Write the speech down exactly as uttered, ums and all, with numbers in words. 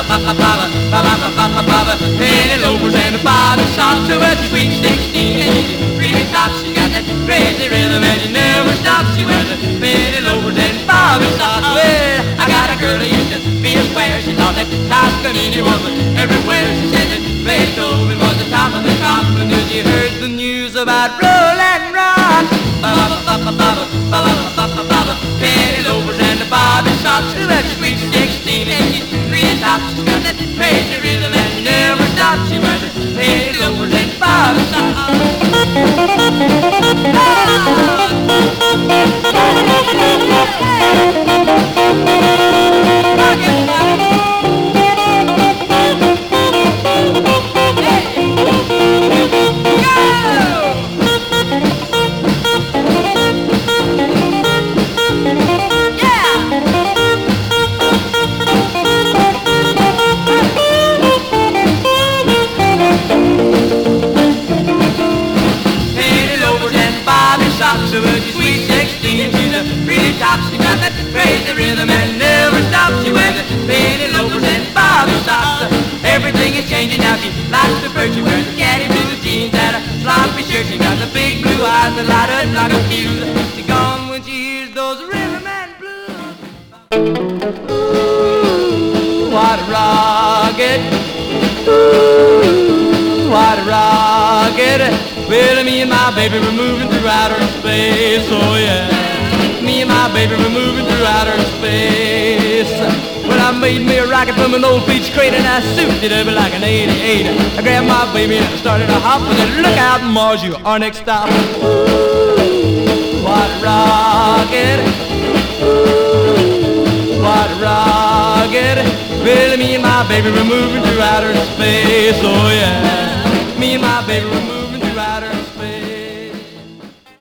Penny loafers and the bottom shops, so at the sweet sixteen, and she's really top. She got that crazy rhythm and she never stops. She wears the penny loafers and the bottom shops. Well, I got a girl who used to be a square. She thought that Toscanini was everywhere. She said that Beethoven was the top of the top until she heard the news about Roland Rock. Penny loafers and the bobby shops, so at the sweet sixteen, and she's really top. She got that crazy rhythm and she never stops. She wears the penny loafers and the bobby shops. So with your sweet sixteen, she's a pretty top. She got that crazy rhythm and never stops. She wears the penny loafers and bobby socks. Everything is changing now. She likes the bird. She wears the caddy blue jeans and a sloppy shirt. She got the big blue eyes that light up like a fuse. She's gone when she hears those rhythm and blues. Ooh, what a rocket! Ooh, what a rocket! Well, me and my baby were moving through outer space, oh yeah. Me and my baby were moving through outer space. Well, I made me a rocket from an old peach crate and I souped it up like an eighty-eight. I grabbed my baby and I started to hop and then look out, Mars, you our next stop. Ooh, what a rocket. Ooh, what a rocket. Well, me and my baby were moving through outer space, oh yeah. Me and my baby were moving.